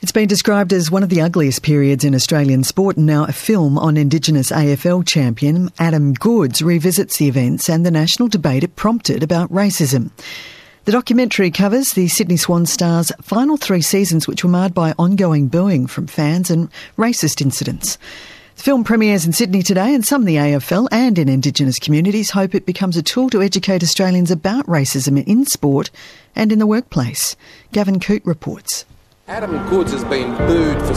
It's been described as one of the ugliest periods in Australian sport, and now a film on Indigenous AFL champion Adam Goodes revisits the events and the national debate it prompted about racism. The documentary covers the Sydney Swan Stars' final 3 seasons, which were marred by ongoing booing from fans and racist incidents. The film premieres in Sydney today, and some in the AFL and in Indigenous communities hope it becomes a tool to educate Australians about racism in sport and in the workplace. Gavin Coote reports. Adam Goodes has been booed for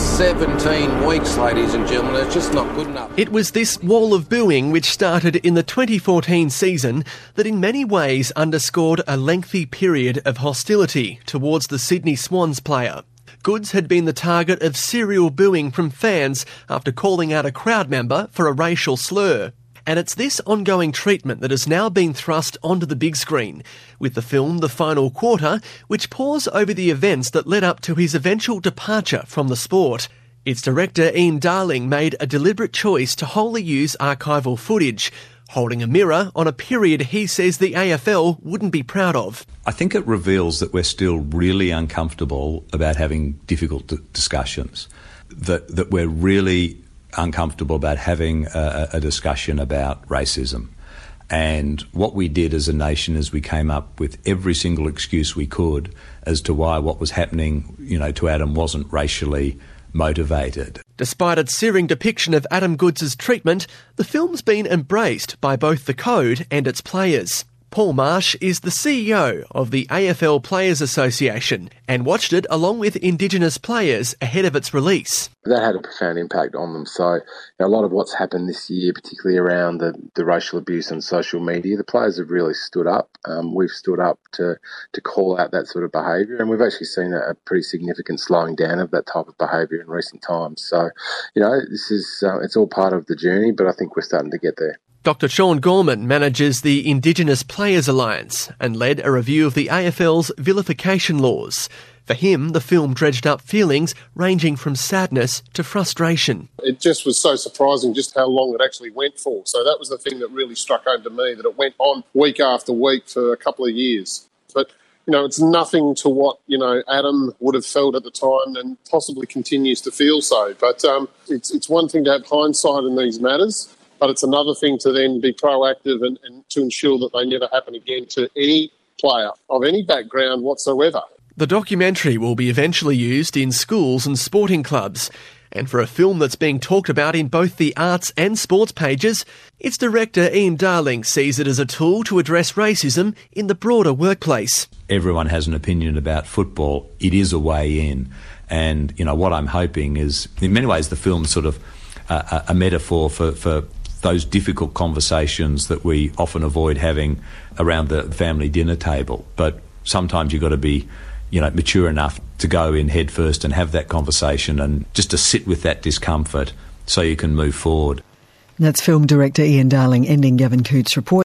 17 weeks, ladies and gentlemen. It's just not good enough. It was this wall of booing which started in the 2014 season that in many ways underscored a lengthy period of hostility towards the Sydney Swans player. Goodes had been the target of serial booing from fans after calling out a crowd member for a racial slur. And it's this ongoing treatment that has now been thrust onto the big screen, with the film The Final Quarter, which pores over the events that led up to his eventual departure from the sport. Its director Ian Darling made a deliberate choice to wholly use archival footage, holding a mirror on a period he says the AFL wouldn't be proud of. I think it reveals that we're still really uncomfortable about having difficult discussions, that we're really uncomfortable about having a discussion about racism. And what we did as a nation is we came up with every single excuse we could as to why what was happening, to Adam wasn't racially motivated. Despite its searing depiction of Adam Goodes' treatment, the film's been embraced by both the code and its players. Paul Marsh is the CEO of the AFL Players Association and watched it along with Indigenous players ahead of its release. That had a profound impact on them. So a lot of what's happened this year, particularly around the racial abuse on social media, the players have really stood up. We've stood up to call out that sort of behaviour, and we've actually seen a pretty significant slowing down of that type of behaviour in recent times. So, this is it's all part of the journey, but I think we're starting to get there. Dr Sean Gorman manages the Indigenous Players Alliance and led a review of the AFL's vilification laws. For him, the film dredged up feelings ranging from sadness to frustration. It just was so surprising just how long it actually went for. So that was the thing that really struck home to me, that it went on week after week for a couple of years. But, it's nothing to what, Adam would have felt at the time and possibly continues to feel so. But it's one thing to have hindsight in these matters, but it's another thing to then be proactive and to ensure that they never happen again to any player of any background whatsoever. The documentary will be eventually used in schools and sporting clubs. And for a film that's being talked about in both the arts and sports pages, its director Ian Darling sees it as a tool to address racism in the broader workplace. Everyone has an opinion about football. It is a way in. And, what I'm hoping is, in many ways, the film's sort of a metaphor for those difficult conversations that we often avoid having around the family dinner table. But sometimes you've got to be, mature enough to go in head first and have that conversation and just to sit with that discomfort so you can move forward. That's film director Ian Darling ending Gavin Coote's report.